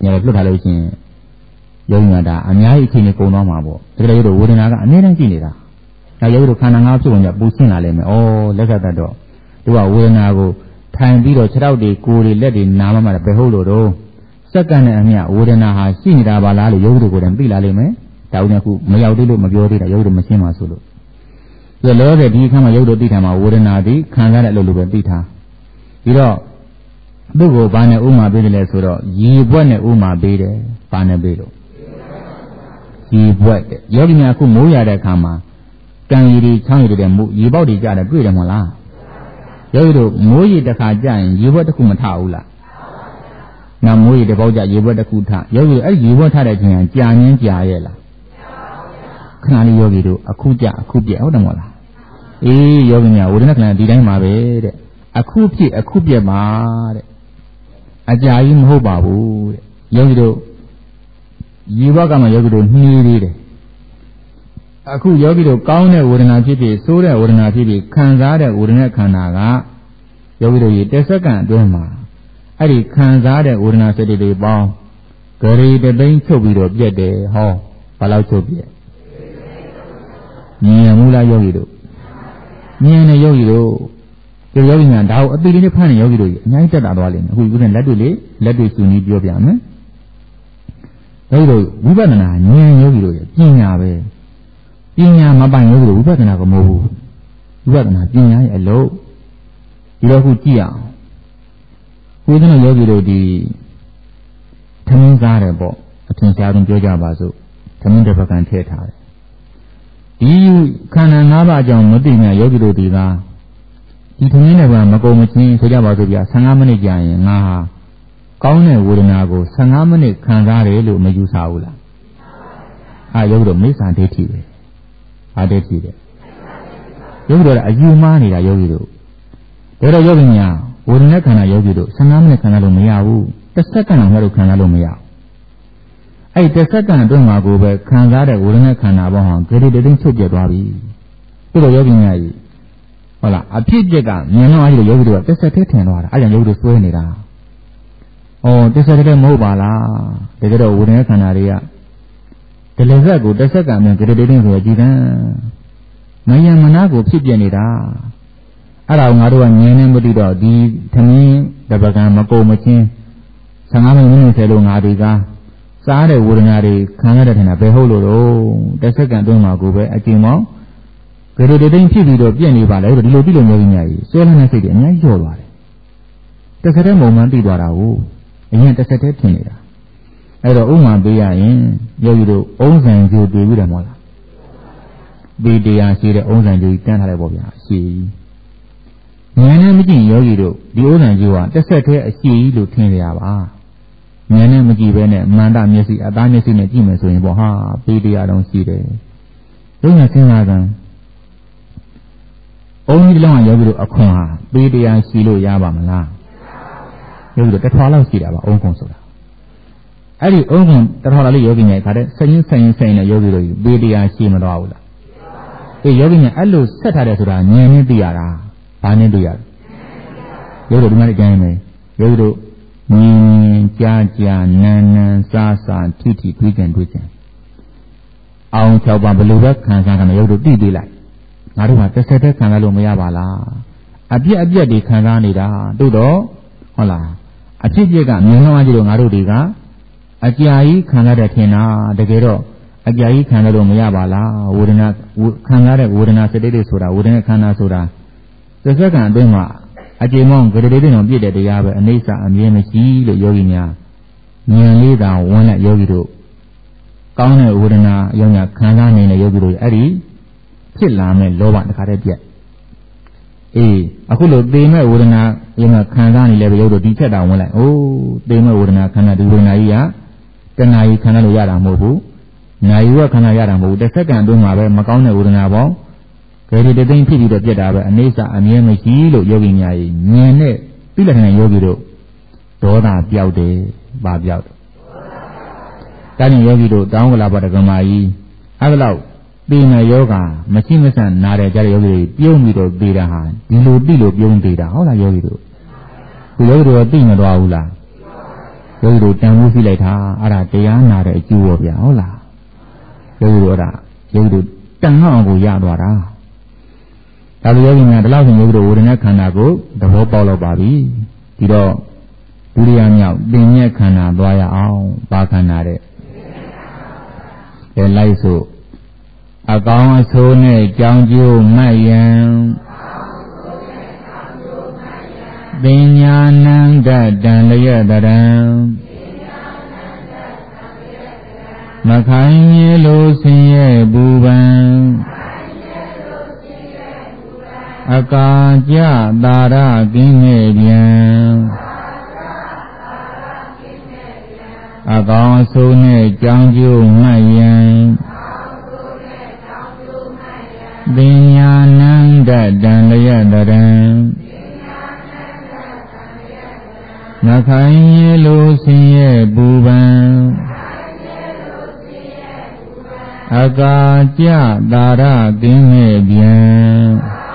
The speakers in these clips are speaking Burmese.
ညာလွတ်ထားလို့ချင်းယောဂီများဒါအများကြီးအချိန်နဲ့ကုန်သွားမှာပေါ့ဒါကြတဲ့ယောဂီတို့ဝေဒနာကအနည်းတန်းကြည့်နေတာဒါယောဂီတို့ခန္ဓာငါးဖြစ်ဝင်ကြပူရှင်းလာလိမ့်မယ်ဩလက်ဆက်တတ်တော့သူကဝေဒနာကိုထိုင်ပြီးတော့ခြေထောက်တွေကိုယ်တွေလက်တွေနားမှဘယ်ဟုတ်လို့တော့စက္ကန့်နဲ့အမျှဝေဒနာဟာရှိနေတာပါလားလို့ယောဂီတို့ကိုယ်တိုင်သိလာလိမ့်မယ်ဒါဦးနဲ့ခုမရောက်သေးလို့မပြောသေးတာယောဂီတို့မရှင်းပါဆိုလို့ဒီလောတဲ့ဒီအခါမှာယောဂီတို့သိထားမှာဝေဒနာသည်ခံစားတဲ့အလုပ်လိုပဲသိထားပြီးတော့သူ့ကိုဘာနဲ့ဥမာပေးတယ်လဲဆိုတော့ရေဘွက်နဲ့ဥမာပေးတယ်ဘာနဲ့ပေးလို့ရေဘွက်တဲ့ယောဂီများအခုမိုးရတဲ့အခါမှာကံရည်တွေချောင်းရည်တွေမိုးရေပေါက်တွေကြတယ်တွေ့တယ်မဟုတ်လားယောဂီတို့မိုးရေတစ်ခါကြရင်ရေဘွက်တစ်ခုမထဘူးလားနောက်မိုးရေတစ်ပေါက်ကြရေဘွက်တစ်ခုထယောဂီတို့အဲ့ရေဘွက်ထတဲ့ချိန်ကကြာရင်းကြာရဲ့လားခဏလေးယောဂီတို့အခုကြအခုပြက်ဟုတ်တယ်မဟုတ်လားအေးယောဂီများဝေဒနာခဏဒီတိုင်းပါပဲတဲ့အခုဖြစ်အခုပြက်ပါတဲ့အကြာကြီးမဟုတ်ပါဘူးတဲ့ယောဂီတို့ရေဘွက်ကမှယောဂီတို့နှီးသေးတယ်အခုယောဂီတို့ကောင်းတဲ့ဝေဒနာဖြစ်ဖြစ်ဆိုးတဲ့ဝေဒနာဖြစ်ဖြစ်ခံစားတဲ့ဝေဒနာခန္ဓာကယောဂီတို့ရေတစ်စက္ကန့်အတွင်းမှာအဲ့ဒီခံစားတဲ့ဝေဒနာစိတ်တွေပေါင်းဂရီတသိန်းချုပ်ပြီးတော့ပြက်တယ်ဟောဘာလို့ချုပ်ပြက်မြင်မှုလားယောဂီတို့မြင်တဲ့ယောဂီတို့ဒီယောဂီများဒါကိုအသေးလေးနဲ့ဖမ်းနေယောဂီတို့အများကြီးတက်တာသွားလိမ့်မယ်အခုခုနဲ့လက်တွေစုနီးပြောပြမယ်ယောဂီတို့ဝိပဿနာဉာဏ်ယောဂီတို့ရဲ့ပညာပဲပညာမပိုင်ယောဂီတို့ဝိပဿနာကမဟုတ်ဘူးဝိပဿနာပညာရဲ့အလုပ်ဒီတော့ခုကြည့်အောင်ကိုယ်ကယောဂီတို့ဒီထမင်းစားတယ်ပေါ့အထင်ရှားဆုံးပြောကြပါစို့ထမင်းတစ်ပကံထည့်ထားတယ်ဒီခန္ဓာ၅ပါးအကြောင်းမသိညာယောဂီတို့ဒီကဒီထမင်းတွေကမကုန်မချင်းဆိုကြပါစို့ဗျာ15မိနစ်ကြာရင်ငါဟာကောင်းတဲ့ဝေဒနာကို15မိနစ်ခံစားတယ်လို့မယူဆဘူးလားယောဂီတို့မိစ္ဆာဒိဋ္ဌိပဲအာဒိဋ္ဌိတဲ့ယောဂီတို့ကအယူမှားနေတာယောဂီတို့ဒါတော့ယောဂီများဝေဒနာခန္ဓာယောဂီတို့15မိနစ်ခံစားလို့မရဘူးတစ်စက္ကန့်တော့ခံစားလို့မရဘူးအဲ့တစ်စက္ကန့်အတွင်းမှာကိုပဲခံစားတဲ့ဝေဒနာခန္ဓာဘောဟာဂရီတသိန်းချုပ်ပြတ်သွားပြီဒီလိုယောဂီများကြီးဟုတ်လားအဖြစ်ပြက်ကမြင်တော့အဲ့ဒီယောဂီတို့ကတစ်စက်တည်းထင်သွားတာအဲ့ကြောင့်ယောဂီတို့စွဲနေတာတစ်စက်တည်းမဟုတ်ပါလားတကယ်တော့ဝေဒနာခန္ဓာတွေကဒီလက်ဆက်ကိုတစ်စက္ကန့်မြန်ဂရီတသိန်းဆိုကြည်တန်းမယံမနာကိုဖြစ်ပြနေတာအဲ့ဒါကိုငါတို့ကမြင်နေမသိတော့ဒီသမင်းတပကံမကုန်မချင်း15မိနစ်10လို့ငါတွေကစားတဲ့ဝေဒနာတွေခံရတဲ့ထင်တာဘယ်ဟုတ်လို့တော့တစ်စက္ကန့်အတွင်းမှာကိုပဲအကျဉ်းမောင်းဂရီတသိန်းဖြစ်ပြီးတော့ပြည့်နေပါလေဒီလိုပြည့်လို့မျိုးကြီးများကြီးဆွဲလန်းတဲ့စိတ်တွေအများကြီးလျော့သွားတယ်တစ်စက်တည်းမုံမှန်းသိသွားတာကိုအရင်တစ်စက်တည်းထင်နေတာအဲ့တော့ဥမာပေးရရင်ယောဂီတို့အုံးဆံကျိုးတွေ့ပြီးတယ်မဟုတ်လားဒီတရားရှိတဲ့အုံးဆံကျိုးကြီးတန်းထားလိုက်ပေါ့ဗျာရှိဉာဏ်နဲ့မကြည့်ယောဂီတို့ဒီဥဒ္ဒံကျိုးကတစ်ဆက်တည်းအရှိကြီးလို့ထင်ကြပါဉာဏ်နဲ့မကြည့်ဘဲနဲ့မန္တမျက်စိအသားမျက်စိနဲ့ကြည့်မယ်ဆိုရင်ပေါ့ဟာပေတရားတော့ရှိတယ်ဘုရားစဉ်းစားကံအုံးကြီးလုံးကယောဂီတို့အခွန်ဟာပေတရားရှိလို့ရပါမလားယောဂီတို့တစ်ထွာလောက်ရှိတာပါအုံးခွန်ဆိုတာအဲ့ဒီအုံးခွန်တစ်ထွာလောက်လေးယောဂီများခါတဲ့စိတ်ရင်းနဲ့ယောဂီတို့ပေတရားရှိမတော့ဘူးလားအေးယောဂီများအဲ့လိုဆက်ထားတယ်ဆိုတာဉာဏ်နဲ့သိရတာဘာနဲ့တွေ့ရလဲယောဂီတို့ဒီမှာကြိုင်းမယ်ယောဂီတို့မြင်ကြားနာစားထိတွေ့ကြံအောင်၆ပါးဘယ်လိုပဲခံစားကြမယ်ယောဂီတို့သိသေးလိုက်ငါတို့ကတစ်ဆက်တည်းခံစားလို့မရပါလားအပြက်တွေခံစားနေတာတို့တော့ဟုတ်လားအဖြစ်ကမြင်တော့ကြည့်လို့ငါတို့တွေကအကြာကြီးခံရတဲ့ထင်တာတကယ်တော့အကြာကြီးခံရလို့မရပါလားဝေဒနာခံရတဲ့ဝေဒနာစိတ်တွေဆိုတာဝေဒနာခန္ဓာဆိုတာတစ်စက္ကန့်အတွင်းမှာအကျေမောင်းဂရဒေတွေတော့ပြည့်တဲ့တရားပဲအနိစ္စအမြဲမရှိလို့ယောဂီများဉာဏ်လေးသာဝင်တဲ့ယောဂီတို့ကောင်းတဲ့ဝေဒနာအယောင်ညာခံစားနေတဲ့ယောဂီတို့အဲ့ဒီဖြစ်လာမဲ့လောဘတစ်ခါတည်းပြတ်အေးအခုလို့သေမဲ့ဝေဒနာအယောင်ညာခံစားနေလဲပဲယောဂီတို့ဒီချက်တာဝင်လိုက်အိုးသေမဲ့ဝေဒနာခန္ဓာဒီဝေဒနာကြီးကတဏှာကြီးခံလို့ရတာမဟုတ်ဘူးနာယီဝခန္ဓာရတာမဟုတ်ဘူးတစ်စက္ကန့်အတွင်းမှာပဲမကောင်းတဲ့ဝေဒနာပေါင်းဂရီတသိန်းဖြစ်ပြီးတော့ပြတ်တာပဲအနိစ္စအမြဲမရှိလို့ယောဂီများကြီးဉာဏ်နဲ့သိလက်ခံယောဂီတို့ဒေါသပြောက်တယ်။ဘာပြောက်တယ်။ဒါကြောင့်ယောဂီတို့တောင်းကလာပါတက္ကမကြီးအဲ့ဒါလောက်သိနေယောဂမရှိမဆန်နားတယ်ကြတဲ့ယောဂီတွေပြုံးပြီးတော့သိတာဟာဒီလိုသိလို့ပြုံးသိတာဟုတ်လားယောဂီတို့။ဒီယောဂီတို့သိမသွားဘူးလား။ဟယောဂီတို့တန်ဖိုးရှိလိုက်တာအဲ့ဒါတရားနာတဲ့အကျိုးပေါ့ဗျာဟုတ်လားယောဂီတို့အဲ့ဒါယောဂီတို့တန်အောင်ကိုရသွားတာဒါလိုယောဂီများဒီလောက်ဆိုယောဂီတို့ဝေဒနာခန္ဓာကိုသဘောပေါက်တော့ပါပြီဒီတော့ဒုတိယမြောက်သင်ညက်ခန္ဓာသွားရအောင်ဘာခန္ဓာတဲ့လိုက်ဆိုအကောင်းအဆိုးနဲ့ကြောင်းကျိုးမှတ်ရန်ပညာနန္ဒတံလျက်တရံမခိုင်မြေလိုဆင်းရဲပူပန်အကာကြသာရကင်းမဲ့ပြန်အကောင်းအဆိုးနဲ့ကြောင်းကျိုးမှတ်ရန်ပညာနန္ဒတံလျက်တရံမခိုင်မြေလိုဆင်းရဲပူပန်အကာကြသာရကင်းမဲ့ပြန်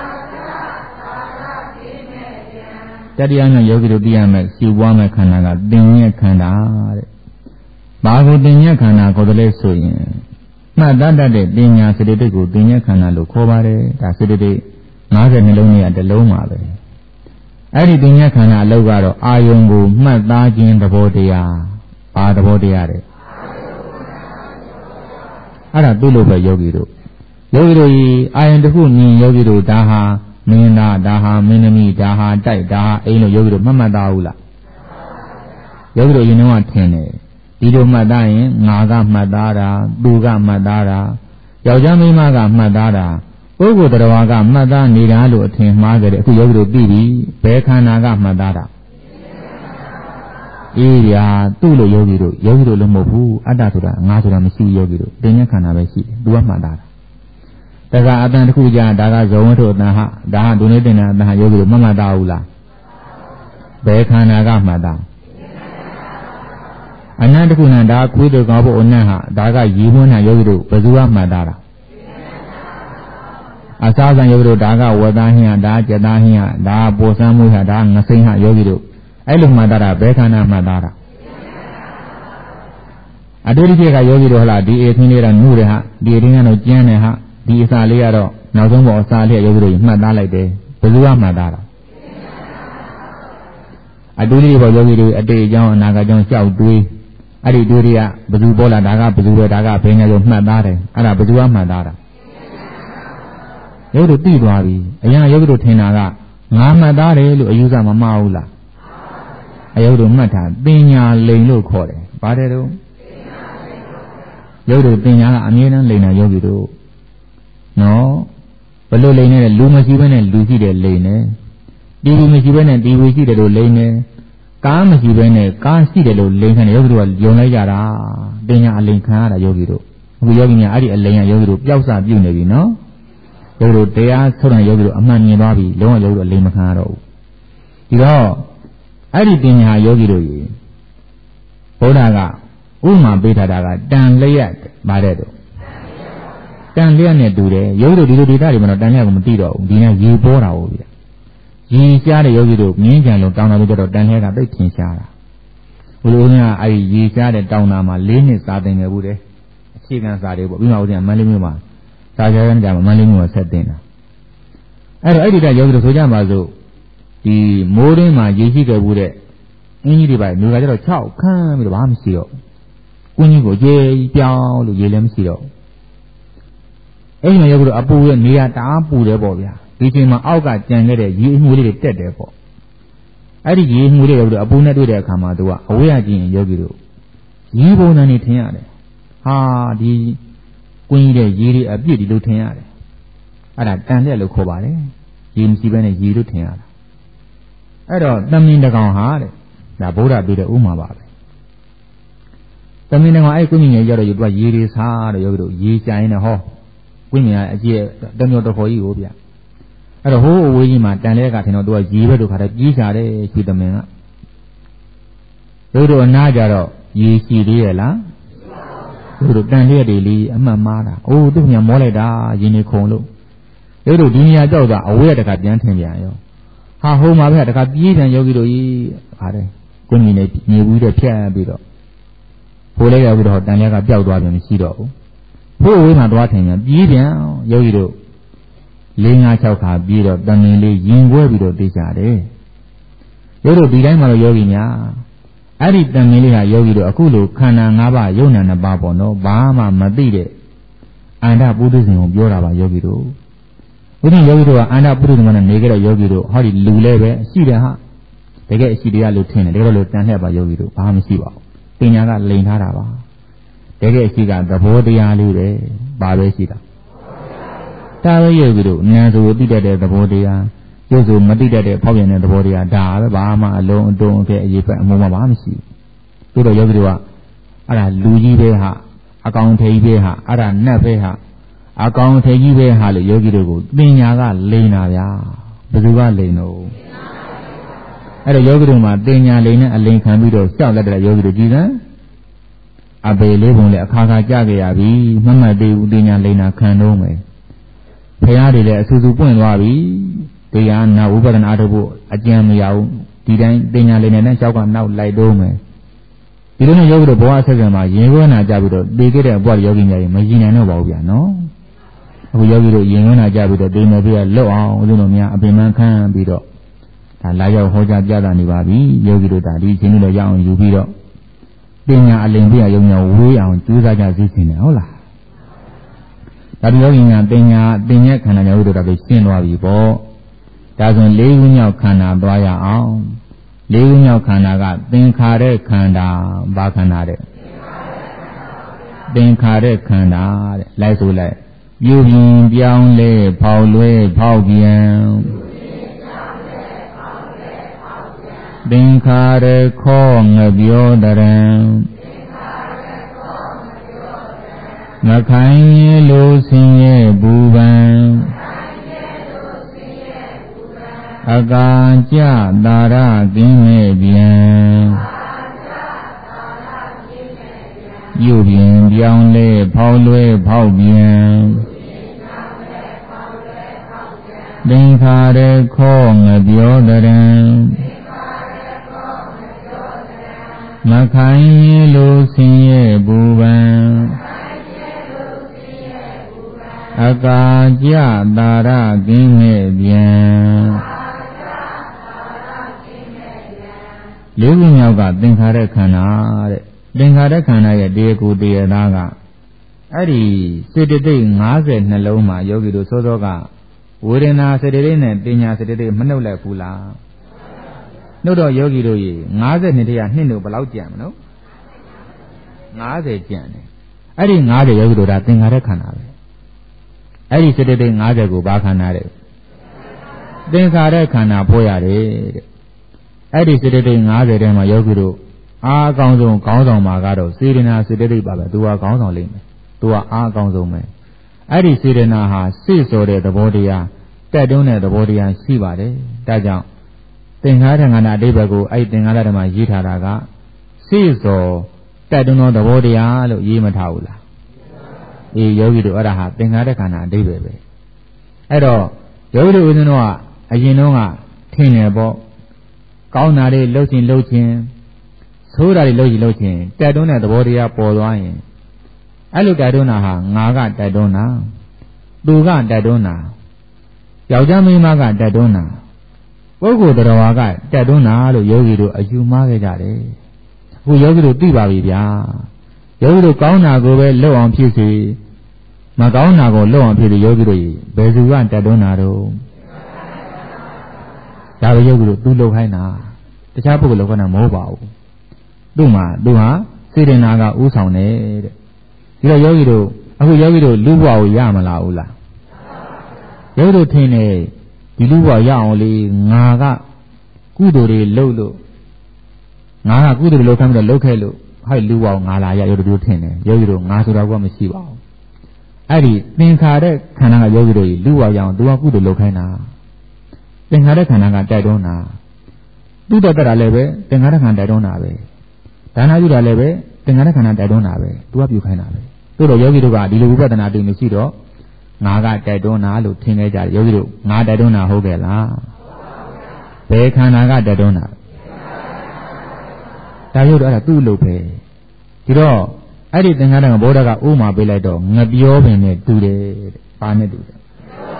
တတိယနဲ့ယောဂီတို့သိရမယ်စီပွားမဲ့ခန္ဓာကသင်ညက်ခန္ဓာတဲ့ဘာကိုသင်ညက်ခန္ဓာခေါ်တယ်လဲဆိုရင်မှတ်တတ်တဲ့ပညာစတိတိတ်ကိုသင်ညက်ခန္ဓာလို့ခေါ်ပါတယ်ဒါစတိတိတ်50နှလုံးနဲ့တစ်လုံးပါပဲအဲ့ဒီသင်ညက်ခန္ဓာအလုပ်ကတော့အာယုံကိုမှတ်သားခြင်းသဘောတရားဘာသဘောတရားတဲ့အဲ့ဒါသူ့လိုပဲယောဂီတို့အာယုံတစ်ခုမြင်ယောဂီတို့ဒါဟာမင်းသားဒါဟာမင်းသမီးဒါဟာတိုက်ဒါဟာအိမ်လို့ယောဂီတို့မှတ်သားဘူးလားယောဂီတို့ရင်တော့ထင်တယ်ဒီလိုမှတ်သားရင်ငါကမှတ်သားတာသူကမှတ်သားတာယောက်ျားမိန်းမကမှတ်သားတာပုဂ္ဂိုလ်တရားကမှတ်သားနေတာလို့အထင်မှားကြတယ်အခုယောဂီတို့သိပြီဘယ်ခန္ဓာကမှတ်သားတာအေးရာသူ့လိုယောဂီတို့လည်းမဟုတ်ဘူးအတ္တဆိုတာငါဆိုတာမရှိယောဂီတို့တင်ညက်ခန္ဓာပဲရှိတယ်သူကမှတ်သားတာတက္ကအတန်တစ်ခုကြာဒါကဇုံဝတ္ထုအတန်ဟာဒါဟာဒုနေတင်တဲ့အတန်ဟာယောဂီတို့မှတ်သားဘူးလားဘယ်ခန္ဓာကမှတ်သားအနန္တကုဏဒါခွေးတို့ကောင်းဖို့အနတ်ဟာဒါကရည်မွန်းတာယောဂီတို့ဘယ်သူကမှတ်သားတာအစားစံယောဂီတို့ဒါကဝသားဟင်းဟာဒါကြက်သားဟင်းဟာဒါပေါ်စမ်းမှုဟာဒါငစိမ့်ဟာယောဂီတို့အဲ့လိုမှတ်သားတာဘယ်ခန္ဓာမှတ်သားတာအတူတူကယောဂီတို့ဟလားဒီအထင်းလေးကနှုတ်တယ်ဟာဒီအထင်းကတော့ကျန်းတယ်ဟာဒီအစာလေးကတော့နောက်ဆုံးပေါ်အစာလေးယောဂီတို့မှတ်သားလိုက်တယ်ဘယ်သူကမှတ်သားတာအတူတူပေါ်ယောဂီတို့အတေအကြောင်းအနာဂတ်အကြောင်းကြောက်တွေးအဲ့ဒီတွေးတွေကဘယ်သူပေါ်လာဒါကဘယ်သူပဲဒါကဘယ်ညာလို့မှတ်သားတယ်အဲ့ဒါဘယ်သူကမှတ်သားတာယောဂီတို့သိသွားပြီအရင်ယောဂီတို့ထင်တာကငါမှတ်သားတယ်လို့အယူဆမမှားဘူးလားအယောဂီတို့မှတ်တာပညာလိန်လို့ခေါ်တယ်ပါတယ်တော့ယောဂီတို့ပညာကအမြဲတမ်းလိန်တာယောဂီတို့နော်ဘယ်လိုလိန်နေလဲလူမရှိဘဲနဲ့လူရှိတယ်လိန်နေတီဗီမရှိဘဲနဲ့တီဗီရှိတယ်လို့လိန်နေကားမရှိဘဲနဲ့ကားရှိတယ်လို့လိန်ခံတယ်ယောဂီတို့ကယုံလိုက်ကြတာပညာအလိန်ခံရတာယောဂီတို့အခုယောဂီများအဲ့ဒီအလိန်ကယောဂီတို့ပျောက်စပြုတ်နေပြီနော်ယောဂီတို့တရားထုတ်တဲ့ယောဂီတို့အမှန်မြင်သွားပြီလုံးဝယောဂီတို့အလိန်မခံရတော့ဘူးဒီတော့အဲ့ဒီပညာယောဂီတို့ကြီးဘုရားကဥမာပေးထားတာကတန်လျက်ပါတယ်တော့တန်လျက်နဲ့တူတယ်ယောဂီတို့ဒီလိုဒေတာတွေမှာတော့တန်လျက်ကိုမသိတော့ဘူးဒီနေ့ရေပေါ်တာဟုတ်ဗျရေရှားတဲ့ယောဂီတို့မြင်းကြံလုံးတောင်းတာလို့ကြတော့တန်လျက်ကသိထင်ရှားတာဘုလိုကအဲ့ဒီရေရှားတဲ့တောင်းတာမှာ၄နှစ်စာသင်ခဲ့ဘူးတယ်အခြေခံစာတွေပေါ့ပြီးမှဦးဇင်းကမန္တလေးမြို့မှာစာကြရမ်းကြမှာမန္တလေးမြို့မှာဆက်တင်တာအဲ့တော့အဲ့ဒီတယောဂီတို့ဆိုကြပါစို့ဒီမိုးရင်းမှာရေရှိခဲ့ဘူးတဲ့အင်းကြီးတွေပါလူကကျတော့6ခန်းပြီးတော့ဘာမှမရှိတော့ကွင်းကြီးကိုရေပြောင်းလို့ရေလည်းမရှိတော့အဲ့ဒီမှာယောဂီတို့အပူရဲ့နေရာတအားပူတယ်ပေါ့ဗျာဒီချိန်မှာအောက်ကကြံခဲ့တဲ့ရေအမှုလေးတွေတက်တယ်ပေါ့အဲ့ဒီရေမှုလေးယောဂီတို့အပူနဲ့တွေ့တဲ့အခါမှာသူကအဝေးရကြည့်ရင်ယောဂီတို့ရေပုံစံနေထင်ရတယ်ဟာဒီကွင်းကြီးတဲ့ရေတွေအပြည့်ဒီလိုထင်ရတယ်အဲ့ဒါတန်လက်လို့ခေါ်ပါတယ်ရေမရှိဘဲနဲ့ရေလို့ထင်ရတာအဲ့တော့သမင်းတကောင်ဟာတဲ့ဒါဗုဒ္ဓပြတဲ့ဥမာပါပဲသမင်းတကောင်အဲ့ကွင်းကြီးရောက်တော့သူကရေတွေစားတော့ယောဂီတို့ရေကြိုင်နေဟောကွင်းကြီးကအကြည့်တမျိုးတော်ခေါ်ကြီးကိုဗျအဲ့တော့ဟိုးအဝေးကြီးမှာတန်လက်ကထင်တော့သူကရေဘက်တို့ခါတည်းပြေးချတယ်ရွှေသမင်းကတို့အနားကြတော့ရေရှိသေးရဲ့လားတို့တန်လက်တွေလေးအမှတ်မှားတာအိုးသူကမောလိုက်တာရေနေခုံလို့တို့ဒီနေရာကြောက်တာအဝေးကတခါပြန်ထင်ပြန်ရောဟာဟိုမှာပဲတခါပြေးပြန်ယောဂီတို့ကြီးပါတယ်ကိုညီနေနေဘူးတဲ့ဖြတ်ပြီးတော့ဖိုးလေးရောက်ပြီးတော့တန်လျက်ကပျောက်သွားပြန်မရှိတော့ဘူးဖိုးဝေးမှသွားထိုင်ပြန်ပြေးပြန်ယောဂီတို့4-5-6 ခါပြေးတော့တန်ငင်လေးရင်ကွဲပြီးတော့သိကြတယ်ယောဂီတို့ဒီတိုင်းမှာတော့ယောဂီများအဲ့ဒီတန်ငင်လေးဟာယောဂီတို့အခုလိုခန္ဓာ5 ပါးယုံနာ2 ပါးပေါ့နော်ဘာမှမသိတဲ့အန္တပုထုဇဉ်ကိုပြောတာပါယောဂီတို့ဘုရားယောဂီတို့ကအန္တပုထုဇဉ်နဲ့နေကြတဲ့ယောဂီတို့ဟောဒီလူလည်းပဲရှိတယ်ဟာတကယ်အရှိတရားလို့ထင်တယ်တကယ်လို့တန်လှည့်ပါယောဂီတို့ဘာမှမရှိပါဘူးပညာကလိန်ထားတာပါတကယ်အရှိကသဘောတရားလေးပဲဘာပဲရှိတာဒါပဲယောဂီတို့နာဆိုသိတတ်တဲ့သဘောတရားရုပ်ဆိုမသိတတ်တဲ့ဖောက်ပြန်တဲ့သဘောတရားဒါပဲဘာမှအလုံးအတုံးအကဲအရေးဖက်အမှုမှဘာမှမရှိဘူးတို့တော့ယောဂီတို့ကအဲ့ဒါလူကြီးပဲဟာအကောင်ထေကြီးပဲဟာအဲ့ဒါနတ်ပဲဟာအကောင်ထေကြီးပဲဟာလို့ယောဂီတို့ကိုပညာကလိန်တာဗျာဘယ်သူကလိန်တော့အဲ့တော့ယောဂီတို့မှာပညာလိန်နဲ့အလိန်ခံပြီးတော့ကြောက်လက်တဲ့ယောဂီတို့ကြည်စမ်းအပေလေးပုံနဲ့အခါခါကြခဲ့ရပြီမှတ်မှတ်သေးဘူးပညာလိန်နာခံတော့မယ်ဖရာတွေလည်းအဆူဆူပွင့်သွားပြီတရားနာဥပဒနာတို့ဖို့အကျဉ်းမရဘူးဒီတိုင်းပညာလိန်နဲ့ကြောက်ကနောက်လိုက်တော့မယ်ဒီလိုနဲ့ယောဂီတို့ဘဝဆက်ဆံမှာရင်ခွဲနာကြပြီးတော့တည်ခဲ့တဲ့အပွားယောဂီများကြီးမရည်နိုင်တော့ပါဘူးဗျာနော်အခုယောဂီတို့ရင်ခွဲနာကြပြီးတော့တည်နေပြီးတော့လွတ်အောင်ဦးဇင်းတို့များအပင်ပန်းခံပြီးတော့ဒါလာရောက်ဟောကြားပြသနေပါပြီယောဂီတို့ဒါဒီအချိန်လေးတော့ရအောင်ယူပြီးတော့ပညာအလင်ပြယုံညာဝေးအောင်ကြိုးစားကြသိခြင်းနဲ့ဟုတ်လားဒါဒီယောဂီများပညာသင်ရဲ့ခန္ဓာမျိုးတို့တော့ရှင်းသွားပြီပေါ့ဒါဆို4 ခုမြောက်ခန္ဓာသွားရအောင်4 ခုမြောက်ခန္ဓာကသင်္ခါရခန္ဓာဘာခန္ဓာတဲ့သင်္ခါရခန္ဓာတဲ့လိုက်ဆိုလိုက်ယူပြင်ပြောင်းလဲဖောက်လွဲဖောက်ပြန်သင်္ခါရခောငပြောတရံငခိုင်ရေလိုဆင်းရဲဘူပံအကာကြတာရကင်းမဲ့ပြန်ယူပြင်ပြောင်းလဲဖောက်လွဲဖောက်ပြန်သင်္ခါရခောငပြောတရံမခိုင်ရေလိုဆင်းရဲဘူပံအကာကြတာရကင်းမဲ့ပြန်4 ခုမြောက်ကသင်္ခါရခန္ဓာတဲ့သင်္ခါရခန္ဓာရဲ့တရားကိုတရားသားကအဲ့ဒီစေတသိက်50 နှလုံးမှာယောဂီတို့စောစောကဝေဒနာစေတသိက်နဲ့ပညာစေတသိက်မနှုတ်လိုက်ဘူးလားနှုတ်တော့ယောဂီတို့ရေ52တရားနှစ်တို့ဘယ်လောက်ကြံမလို့50ကြံတယ်အဲ့ဒီ50ယောဂီတို့ဒါသင်္ခါရခန္ဓာပဲအဲ့ဒီစေတသိက်50ကိုဘာခန္ဓာတဲ့သင်္ခါရခန္ဓာဖွဲ့ရတယ်တဲ့အဲ့ဒီစေတသိက်50ထဲမှာယောဂီတို့အားအကောင်းဆုံးခေါင်းဆောင်မှာကတော့စေတနာစေတသိက်ပါပဲသူကခေါင်းဆောင်လိမ့်မယ်သူကအားအကောင်းဆုံးပဲအဲ့ဒီစေတနာဟာစိတ်စောတဲ့သဘောတရားတက်တွန်းတဲ့သဘောတရားရှိပါတယ်ဒါကြောင့်သင်္ခါရခန္ဓာအဓိပ္ပာယ်ကိုအဲ့ဒီသင်္ခါရဓမ္မရေးထားတာကစိတ်စောတက်တွန်းသောသဘောတရားလို့ရေးမထားဘူးလားအေးယောဂီတို့အဲ့ဒါဟာသင်္ခါရခန္ဓာအဓိပ္ပာယ်ပဲအဲ့တော့ယောဂီတို့ဦးဇင်းတို့ကအရင်တော့ကထင်တယ်ပေါ့ကောင်းတာတွေလှုပ်ခြင်းလှုပ်ခြင်းဆိုးတာတွေလှုပ်ခြင်းလှုပ်ခြင်းတက်တွန်းတဲ့သဘောတရားပေါ်သွားရင်အဲ့လိုတက်တွန်းတာဟာငါကတက်တွန်းတာသူကတက်တွန်းတာယောက်ျားမိန်းမကတက်တွန်းတာပုဂ္ဂိုလ်တော်ဝါကတက်တွန်းတာလို့ယောဂီတို့အယူမှားခဲ့ကြတယ်အခုယောဂီတို့သိပါပြီဗျာယောဂီတို့ကောင်းတာကိုပဲလှုပ်အောင်ဖြစ်စေမကောင်းတာကိုလှုပ်အောင်ဖြစ်စေယောဂီတို့ဘယ်သူကတက်တွန်းတာတော့ဒါပဲယောဂီတို့သူလှုပ်ခိုင်းတာတခြားပုဂ္ဂိုလ်လှုပ်ခိုင်းတာမဟုတ်ပါဘူးသူ့ဟာစေတနာကဥဆောင်တယ်တဲ့ဒီတော့ယောဂီတို့အခုယောဂီတို့လူဘဝကိုရမလားဘူးလားယောဂီတို့ထင်တယ်ဒီလူဘဝရအောင်လေငါကကုသိုလ်တွေလုပ်လို့ငါကကုသိုလ်တွေလုပ်ခိုင်းပြီးတော့လုပ်ခဲ့လို့ဟဲ့လူဘဝကိုငါလာရယောဂီတို့ထင်တယ်ယောဂီတို့ငါဆိုတာကမရှိပါဘူးအဲ့ဒီသင်္ခါရခန္ဓာကယောဂီတို့လူဘဝရအောင်သူကကုသိုလ်လုပ်ခိုင်းတာသင်္ခါရခန္ဓာကတိုက်တွန်းတာသူ့တော်တက်တာလည်းပဲသင်္ခါရခန္ဓာတိုက်တွန်းတာပဲဒါနပြုတာလည်းပဲသင်္ခါရခန္ဓာတိုက်တွန်းတာပဲသူကပြုခိုင်းတာပဲတို့တော့ယောဂီတို့ကဒီလိုဝိပဿနာသိမရှိတော့ငါကတိုက်တွန်းတာလို့ထင်ခဲ့ကြတယ်ယောဂီတို့ငါတိုက်တွန်းတာဟုတ်ကဲ့လားဘယ်ခန္ဓာကတိုက်တွန်းတာဒါရုပ်တော့အဲ့ဒါသူ့လို့ပဲဒီတော့အဲ့ဒီသင်္ခါရကဘုရားကဥမာပေးလိုက်တော့ငပြောပင်နဲ့တူတယ်တဲ့ဘာနဲ့တူတယ်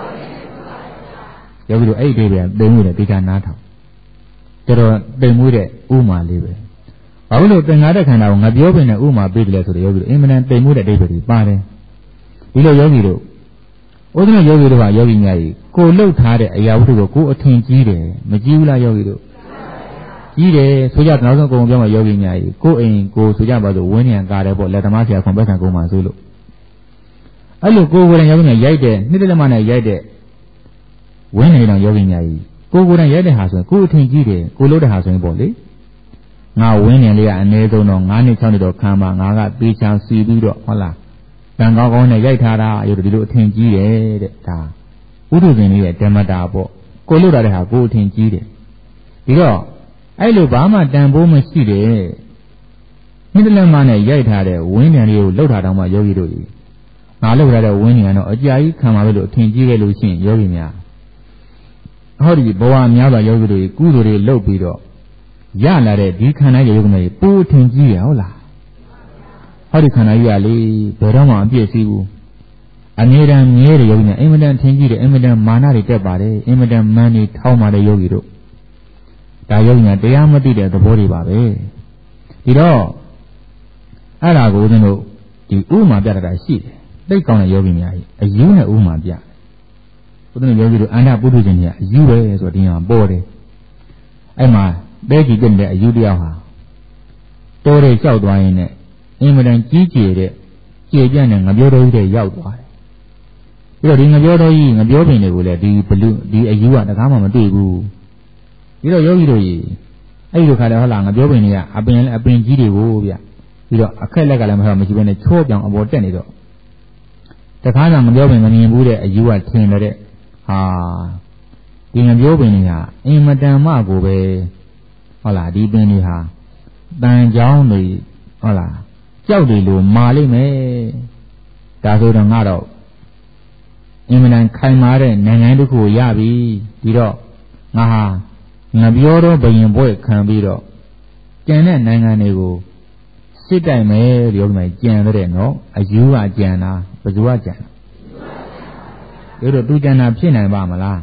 ယောဂီတို့အဲ့ဒီတွေသိမှုတဲ့ဒီကနားထောင်ကျတော့သိမှုတဲ့ဥမာလေးပဲဘာလို့သင်္ခါရခန္ဓာကိုငပြောပင်နဲ့ဥမာပေးတယ်လဲဆိုတော့ယောဂီတို့အင်မတန်သိမှုတဲ့အဓိပ္ပာယ်ကြီးပါတယ်ဒီလိုယောဂီတို့ဥဒ္ဒနာယောဂီတို့ကယောဂီများကြီးကိုလှုပ်ထားတဲ့အရာဝတ္ထုကိုကိုအထင်ကြီးတယ်မကြီးဘူးလားယောဂီတို့ကြီးတယ်ဆိုကြနောက်ဆုံးကိုယ်ပြောမှာယောဂီများကြီးကိုအိမ်ကိုဆိုကြပါစို့ဝင်းဉဏ်ကားတယ်ပေါ့လက်သမားဆရာခွန်ပက်ဆံကိုမှဆိုလို့အဲ့လိုကိုယ်ကိုယ်တိုင်ယောဂီများရိုက်တဲ့နှစ်သက်မနဲ့ရိုက်တဲ့ဝင်းနေတော်ယောဂီများကြီးကိုယ်ကိုယ်တိုင်ရိုက်တဲ့ဟာဆိုရင်ကိုအထင်ကြီးတယ်ကိုလှုပ်တဲ့ဟာဆိုရင်ပေါ့လေငါဝင်းနေလေးကအနည်းဆုံးတော့9နှစ်6နှစ်တော့ခံပါငါကပေးချောင်းစီပြီးတော့ဟုတ်လားတန်ကောင်းကောင်းနဲ့ရိုက်ထားတာရုပ်ဒီလိုအထင်ကြီးတယ်တဲ့ဒါဥဒ္ဓဇင်လေးရဲ့ဓမ္မတာပေါ့ကိုလှုပ်တာတဲ့ဟာကိုအထင်ကြီးတယ်ဒီတော့အဲ့လိုဘာမှတန်ဖိုးမရှိတဲ့နှစ်တလက်မနဲ့ရိုက်ထားတဲ့ဝင်းဉဏ်လေးကိုလှုပ်ထားတော့မှယောဂီတို့ကြီးငါလှုပ်ထားတဲ့ဝင်းဉဏ်တော့အကြာကြီးခံပါလို့အထင်ကြီးခဲ့လို့ရှိရင်ယောဂီများဟောဒီဘဝများပါယောဂီတို့ကြီးကုသိုလ်တွေလှုပ်ပြီးတော့ရလာတဲ့ဒီခန္ဓာရဲ့ယောဂီများကြီးပိုးထင်ကြီးရဟုတ်လားဟောဒီခန္ဓာကြီးကလေဘယ်တော့မှအပြည့်စည်ဘူးအမြဲတမ်းမြဲတဲ့ယောဂီများအင်မတန်ထင်ကြီးတယ်အင်မတန်မာနတွေတက်ပါတယ်အင်မတန်မန်းတွေထောင်းပါတယ်ယောဂီတို့ဒါယောဂီများတရားမသိတဲ့သဘောတွေပါပဲဒီတော့အဲ့ဒါကိုဦးဇင်းတို့ဒီဥမာပြတာရှိတယ်သိကောင်းတဲ့ယောဂီများကြီးအယူနဲ့ဥမာပြဦးဇင်းတို့ယောဂီတို့အန္တပုထုဇဉ်ကြီးကအယူပဲဆိုတော့ဒီမှာပေါ်တယ်အဲ့မှာပဲကြည့်တဲ့တဲ့အယူတရားဟာတိုးတွေလျှောက်သွားရင်လည်းအင်မတန်ကြီးကျယ်တဲ့ကျေပြန့်တဲ့ငပြောတော်ကြီးတွေရောက်သွားတယ်ပြီးတော့ဒီငပြောတော်ကြီးငပြောပင်တွေကိုလည်းဒီအယူကတကားမှမတွေ့ဘူးပြီးတော့ယောဂီတို့ကြီးအဲ့ဒီခါလဲဟုတ်လားငပြောပင်တွေကအပင်ကြီးတွေကိုဗျပြီးတော့အခက်လက်ကလည်းမဟုတ်မရှိဘဲနဲ့ချောပြောင်အပေါ်တက်နေတော့တခါမှငပြောပင်မမြင်ဘူးတဲ့အယူကထင်တဲ့ဟာဒီငပြောပင်တွေဟာအင်မတန်မှကိုပဲဟုတ်လားဒီပင်တွေဟာတန်ကြောင်းတွေဟုတ်လားကြောက်တယ်လို့မာလိမ့်မယ်ဒါဆိုတော့ငါတော့အင်မတန်ခိုင်မာတဲ့နိုင်ငံတစ်ခုရပြီဒီတော့ငါဟာငပြောတော့ဘယင်ဘွဲ့ခံပြီးတော့ကျန်တဲ့နိုင်ငံတွေကိုစစ်တိုက်မယ်လို့ပြောမှကြံတဲ့နော်အယူကကြံတာဘယ်သူကကြံတာတို့သူကြံတာဖြစ်နိုင်ပါမလား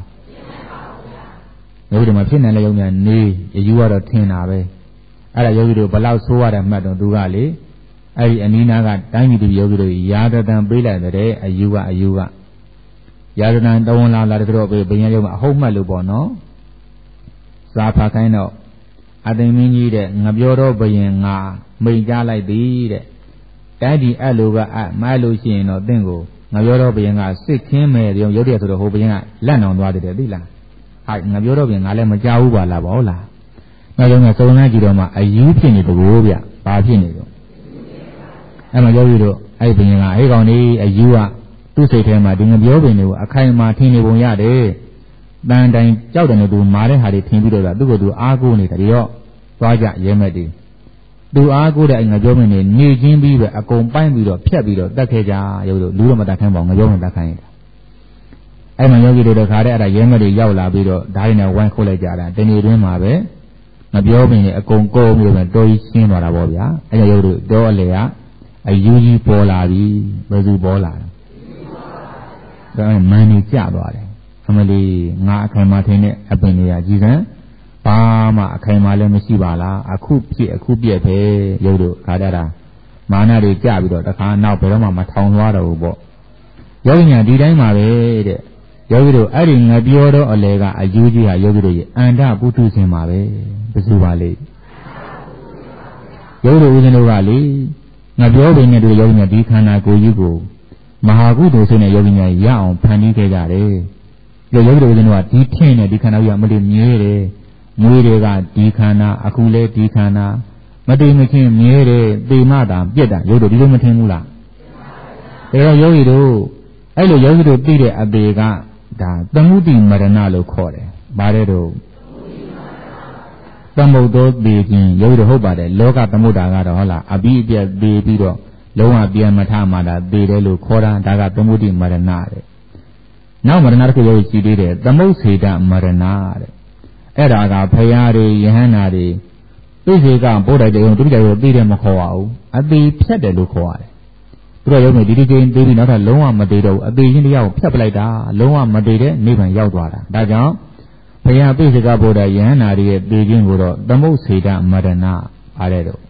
ဖြစ်နိုင်ပါဘူးဗျာတို့ဒီမှာဖြစ်နိုင်လေရုံညာနေအယူကတော့ထင်တာပဲအဲ့ဒါယောဂီတို့ဘလောက်ဆိုးရတဲ့မှတ်တော့သူကလေအဲ့ဒီအနီးနားကတိုင်းပြည်သူယောဂီတို့ရာတတန်ပေးလိုက်တဲ့အယူကရာတတန်တဝန်လာတဲ့တော့ဘယင်ရုံမှာအဟုတ်မှတ်လို့ပေါ့နော်စာဖတ်ခိုင်းတော့အသိမင်းကြီးတဲ့ငပြောတော့ဘယင်ငါမိန်ကြားလိုက်သည်တဲ့တိုင်းဒီအဲ့လိုကအမိုက်လို့ရှိရင်တော့တင့်ကိုငပြောတော့ဘယင်ကစစ်ခင်းမယ်ရုံရုပ်တရက်ဆိုတော့ဟိုဘယင်ကလက်နောင်သွားတယ်သိလားဟာငပြောတော့ဘယင်ငါလည်းမကြောက်ဘူးပါလားဗောလားနောက်ဆုံးကစုံစမ်းကြည့်တော့မှအယူဖြစ်နေတကူဗျဘာဖြစ်နေတော့အဲ့မှာယောဂီတို့အဲ့ဘယင်ကအဲ့ကောင်လေးအယူကသူ့စိတ်ထဲမှာဒီငပြောပင်တွေကိုအခိုင်အမာထင်နေပုံရတယ်တန်တိုင်ကြောက်တယ်လို့သူမာတဲ့ဟာတွေထင်ပြီးတော့သူ့ကိုသူအားကိုးနေတယ်ဒီတော့သွားကြရဲမဲ့တီသူအားကိုးတဲ့ငါပြောမင်းနေနေချင်းပြီးပဲအကုန်ပိုင်းပြီးတော့ဖြတ်ပြီးတော့တတ်ခဲ့ကြရုပ်လို့လူတော့မတတ်ခိုင်းပါဘူးငါပြောမတတ်ခိုင်းတာအဲ့မှာယောဂီတို့တခါတည်းအဲ့ဒါရဲမဲ့တွေရောက်လာပြီးတော့ဓာတ်ရည်နဲ့ဝိုင်းခုတ်လိုက်ကြတာတနေ့တွင်းမှာပဲငါပြောမင်းနေအကုန်ကုန်းပြီးတော့တော်ကြီးရှင်းသွားတာပေါ့ဗျာအဲ့ဒါရုပ်တို့တော့အလေကအယူကြီးပေါ်လာပြီဘယ်သူပေါ်လာလဲဒါမန်နေကြသွားတယ်အမလီငါအခိုင်မာထင်းတဲ့အပင်တွေကကြီးစံဘာမှအခိုင်မာလည်းမရှိပါလားအခုဖြစ်အခုပြက်ပဲရုပ်တို့ခါတတာမာနတွေကြပြီးတော့တခါနောက်ဘယ်တော့မှမထောင်သွားတော့ဘူးပေါ့ယောဂီညာဒီတိုင်းမှာပဲတဲ့ယောဂီတို့အဲ့ဒီငပြောတော့အလေကအယူကြီးဟာယောဂီတို့ရဲ့အန္တပုထုဇဉ်မှာပဲဘယ်သူပါလေယောဂီတို့ဦးဇင်းတို့ကလေငပြောပင်နဲ့တို့ယောဂီညာဒီခန္ဓာကိုယ်ကြီးကိုမဟာကုသိုလ်ဆိုတဲ့ယောဂီညာရအောင်ဖန်တီးခဲ့ကြတယ်ယောဂီတို့ဦးဇင်းတို့ကဒီထင်းနဲ့ဒီခန္ဓာကြီးကမတည်မြဲတယ်မွေးတွေကဒီခန္ဓာအခုလဲဒီခန္ဓာမတည်မချင်းမြဲတယ်သေမတာပြက်တာယောဂီတို့ဒီလိုမထင်ဘူးလားဒါတော့ယောဂီတို့အဲ့လိုယောဂီတို့သိတဲ့အပေကဒါသမုဒိမရဏလို့ခေါ်တယ်။ဘာတဲ့တော့သမုဒ္ဒောသေခြင်းယောဂီတို့ဟုတ်ပါတယ်လောကသမုဒ္ဒါကတော့ဟုတ်လားအပြီးအပြတ်သေပြီးတော့လုံးဝပြန်မထမှတာသေတယ်လို့ခေါ်တာဒါကသမုဒိမရဏတဲ့။နောက်မရဏတစ်ခုယောဂီရှိသေးတယ်သမုတ်စေတမရဏတဲ့။အဲ့ဒါကဖရာတွေယဟန္တာတွေသိစေကပို့တယ်ကြုံသူတို့ကြရောသိတယ်မခေါ်ပါဘူးအသေးဖြတ်တယ်လို့ခေါ်ရတယ်သူတို့ရုံးနေဒီချင်းသေးပြီးနောက်ထပ်လုံးဝမသေးတော့ဘူးအသေးချင်းတရားကိုဖြတ်ပလိုက်တာလုံးဝမသေးတဲ့နိဗ္ဗာန်ရောက်သွားတာဒါကြောင့်ဘုရားသိစေကပို့တဲ့ယဟန္တာရဲ့သေခြင်းကိုတော့သမုတ်စေတမရဏအားတဲ့တော့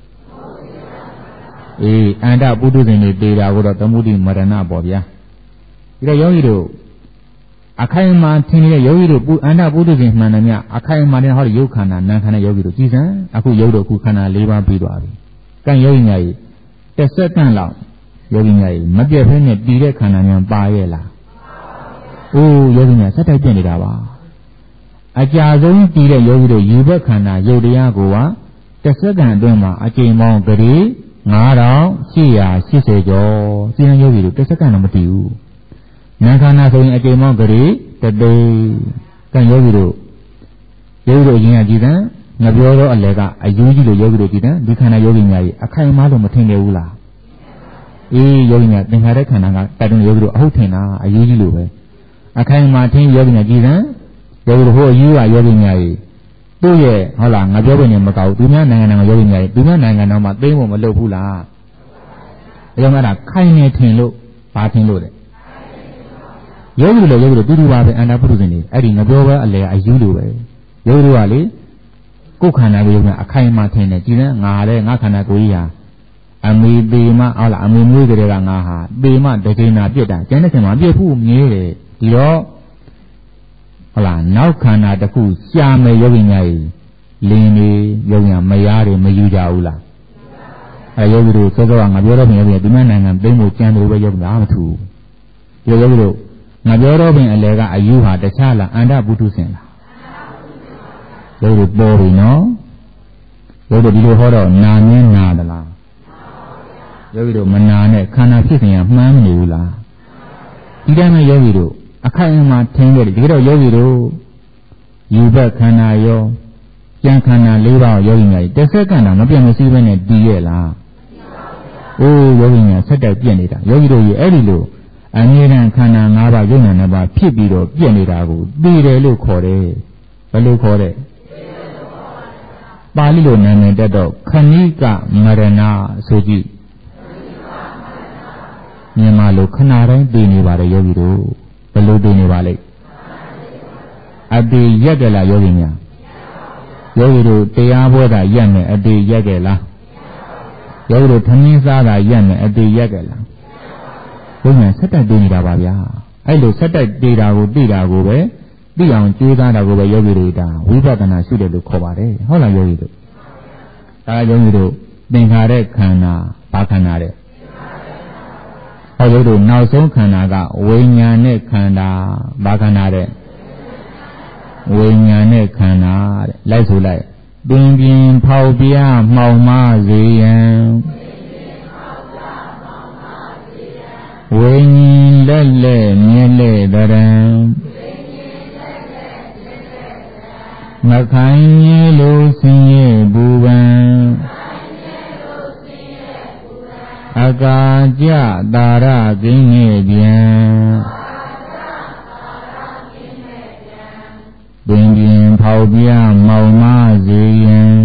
အန္တပုထုဇဉ်တွေသေတာကိုတော့သမုဒိမရဏပေါ့ဗျာဒီတော့ယောဂီတို့အခိုင်အမာထင်နေတဲ့ယောဂီတို့အန္တပုထုဇဉ်မှန်တယ်မြအခိုင်အမာတဲ့ဟောဒီယုတ်ခန္ဓာနာခန္ဓာယောဂီတို့ကြည်စံအခုယုတ်တို့အခုခန္ဓာ၄ပါးပြီးသွားပြီကံယောဂီများကြီးတစ်စက္ကန့်လောက်ယောဂီများကြီးမပြတ်ဖဲနဲ့တည်တဲ့ခန္ဓာများပါရဲ့လားအိုးယောဂီများစက်တိုက်ပြနေတာပါအကြာဆုံးတည်တဲ့ယောဂီတို့ယူဘက်ခန္ဓာယုတ်တရားကိုကတစ်စက္ကန့်အတွင်းမှာအချိန်ပေါင်းကြိ9880ကျော်စည်ရင်ယောဂီတို့တစ်စက္ကန့်တော့မတည်ဘူးနာခန္ဓာဆိုရင်အချိန်ပေါင်းကြိတသိကံယောဂီတို့အရင်ကကြည်တယ်ငပြောတော့အလဲကအယူကြီးလို့ယောဂီတို့ကြည်တယ်ဒီခန္ဓာယောဂီများကြီးအခိုင်အမာလို့မထင်ကြဘူးလားယောဂီများသင်္ခါရခန္ဓာကတတ်တဲ့ယောဂီတို့အဟုတ်ထင်တာအယူကြီးလို့ပဲအခိုင်အမာထင်ယောဂီများကြည်တယ်ယောဂီတို့ဟိုအယူကယောဂီများကြီးသူ့ရဲ့ဟုတ်လားငပြောပဲနေမကောက်သူများနိုင်ငံတော်ယောဂီများကြီးသူများနိုင်ငံတော်မှာသိဖို့မလုပ်ဘူးလားဒါကြောင့်အဲ့ဒါခိုင်နေထင်လို့ဘာထင်လို့လဲယောဂီတို့တူတူပါပဲအန္တပုထုဇဉ်တွေအဲ့ဒီငပြောပဲအလဲအယူလိုပဲယောဂီတို့ကလေကိုယ်ခန္ဓာကိုယ်ကအခိုင်အမာထင်တယ်ကြည်တယ်ငါလည်းငါခန္ဓာကိုယ်ကြီးဟာအမေပေမဟုတ်လားအမေမွေးကြတဲ့ကငါဟာပေမတကိနာပြစ်တာကျန်တဲ့ချိန်မှာပြစ်ဖို့မြဲတယ်ဒီတော့ဟုတ်လားနောက်ခန္ဓာတစ်ခုရှားမယ်ယောဂီများကြီးလင်းနေယောဂီမယားတွေမယူကြဘူးလားအဲယောဂီတို့စောစောကငါပြောတော့မြဲပြီဒီမနိုင်ငံသိမ်းဖို့ကြံတယ်ပဲယောဂီအားမထူယောဂီတို့ငါပြောတော့ပင်အလဲကအယူဟာတခြားလားအန္တပုထုဇဉ်လားယောဂီပေါ်ပြီနော်ယောဂီဒီလိုဟောတော့နာမင်းနာသလားယောဂီတို့မနာနဲ့ခန္ဓာဖြစ်စဉ်ကမှန်းနေဘူးလားဒီတိုင်းမှာယောဂီတို့အခိုင်အမာထင်တယ်ဒီတော့ယောဂီတို့ယူဘက်ခန္ဓာရောကြံခန္ဓာ၄ပါးယောဂီများတစ်စက္ကန့်တော့မပြတ်မစည်းဘဲနဲ့တည်ရဲ့လားအိုးယောဂီများဆက်တိုက်ပြည့်နေတာယောဂီတို့ရဲ့အဲ့ဒီလိုအမြဲတမ်းခန္ဓာ၅ပါးယုံနာ၅ပါးဖြစ်ပြီးတော့ပြည့်နေတာကိုသိတယ်လို့ခေါ်တယ်ဘယ်လိုခေါ်တဲ့ပါဠိလိုနာမည်တက်တော့ခဏိကမရဏဆိုကြည့်မြန်မာလိုခဏတိုင်းသိနေပါတယ်ယောဂီတို့ဘယ်လိုသိနေပါလိမ့်အတေရက်ကြလားယောဂီများယောဂီတို့တရားပွဲတာရက်မယ်အတေရက်ကြလားယောဂီတို့ထမင်းစားတာရက်မယ်အတေရက်ကြလားဘုရားဆက်တိုက်သိနေတာပါဗျာအဲ့လိုဆက်တိုက်သိတာကိုသိတာကိုပဲသိအောင်ကြိုးစားတာကိုပဲယောဂီတို့ဒါဝိပဿနာရှုတယ်လို့ခေါ်ပါတယ်ဟုတ်လားယောဂီတို့ဒါယောဂီတို့သင်္ခါရခန္ဓာဘာခန္ဓာတဲ့ဟောယောဂီတို့နောက်ဆုံးခန္ဓာကဝိညာဉ်နဲ့ခန္ဓာဘာခန္ဓာတဲ့ဝိညာဉ်နဲ့ခန္ဓာတဲ့လိုက်ဆိုလိုက်ပင်ပြင်းဖောက်ပြမှောင်မစေရန်ဝိညာဉ်လက်လက်မြဲလက်တရံမခိုင်ရဲလို့ဆင်းရဲဘူပံအကာကြတာရကိန်းနဲ့ပြန်ပင်ပြင်းဖောက်ပြမောင်မစေရန်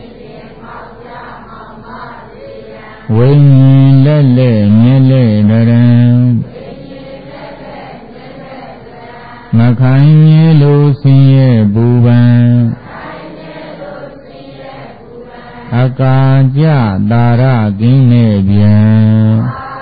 ဝိညာဉ်လက်လက်မြဲလက်တရံမခိုင်ရဲလို့ဆင်းရဲဘူပံအကာကြတာရကိန်းနဲ့ပြန်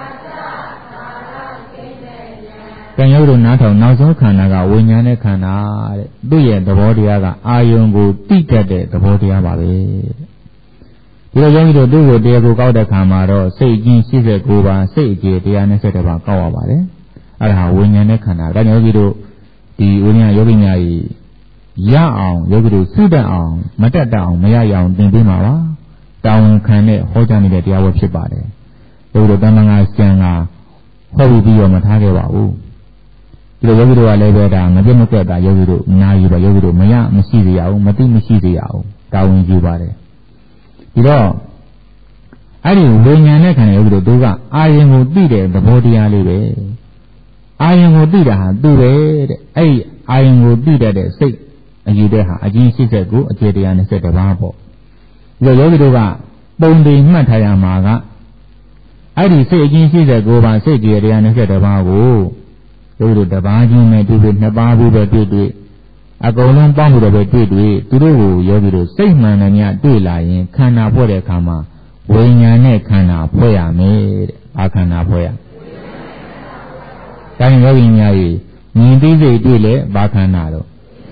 ကံရုပ်တို့နားထောင်နောက်ဆုံးခန္ဓာကဝိညာဉ်နဲ့ခန္ဓာတဲ့သူ့ရဲ့သဘောတရားကအာယုံကိုတိတတ်တဲ့သဘောတရားပါပဲဒီလိုယောဂီတို့သူ့ကိုတရားကိုကောက်တဲ့ခါမှာတော့စိတ်ကြီး89ပါးစိတ်အကျေ120ပါးကောက်ရပါတယ်အဲ့ဒါဝိညာဉ်နဲ့ခန္ဓာဒါကြောင့်ယောဂီတို့ဒီဝိညာဉ်ယောဂီများကြီးရအောင်ယောဂီတို့စုတတ်အောင်မတတ်တတ်အောင်မရရအောင်သင်ပေးမှာပါတာဝန်ခံတဲ့ဟောကြားနေတဲ့တရားဝဲဖြစ်ပါတယ်ယောဂီတို့တမန်ငါကျန်ကဟောပြီးတော့မထားခဲ့ပါဘူးဒီလိုယောဂီတို့ကလည်းပဲဒါမပြတ်မကွက်တာယောဂီတို့နာယူပါယောဂီတို့မရမရှိစေရအောင်မသိမရှိစေရအောင်တာဝန်ယူပါတယ်ဒီတော့အဲ့ဒီဝိညာဉ်နဲ့ခန္ဓာယောဂီတို့ကအာယုံကိုသိတဲ့သဘောတရားလေးပဲအာယုံကိုသိတာဟာသူ့ပဲတဲ့အဲ့ဒီအာယုံကိုသိတတ်တဲ့စိတ်အယူတဲ့ဟာအကျဉ်း89အကျေ120ပါးပေါ့ယောဂီတို့ကပုံတည်မှတ်ထားရမှာကအဲ့ဒီစိတ်အချင်း89ပါးစိတ်ကြည်တရား21ပါးကိုယောဂီတို့တစ်ပါးချင်းနဲ့တွေ့နှစ်ပါးဘူးပဲတွေ့အကုန်လုံးပေါင်းပြီးတော့ပဲတွေ့သူတို့ကိုယောဂီတို့စိတ်မှန်တယ်များတွေ့လာရင်ခန္ဓာဖွဲ့တဲ့အခါမှာဝိညာဉ်နဲ့ခန္ဓာဖွဲ့ရမယ်တဲ့။ဘာခန္ဓာဖွဲ့ရ။ဒါရင်ယောဂီများကြီးမြင်သိစိတ်တွေ့လဲဘာခန္ဓာတော့